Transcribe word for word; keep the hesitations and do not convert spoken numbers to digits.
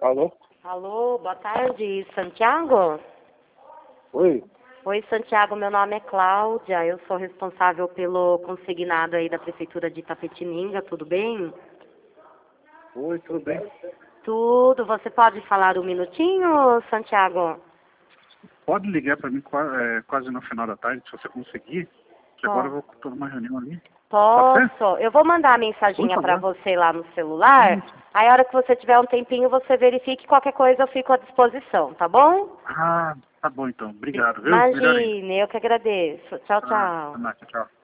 Alô? Alô, boa tarde, Santiago? Oi? Oi, Santiago, meu nome é Cláudia, eu sou responsável pelo consignado aí da Prefeitura de Itapetininga, tudo bem? Oi, tudo bem? Tudo, você pode falar um minutinho, Santiago? Pode ligar para mim qua- é, quase no final da tarde, se você conseguir, que agora eu vou estou numa reunião ali. Pode ser? Posso? Eu vou mandar a mensaginha Por para favor. você lá no celular, Isso. aí a hora que você tiver um tempinho, você verifique qualquer coisa, eu fico à disposição, tá bom? Ah, tá bom então. Obrigado, viu? Melhor ainda. Imagine, eu que agradeço. Tchau, Ah, tchau. tá, tchau.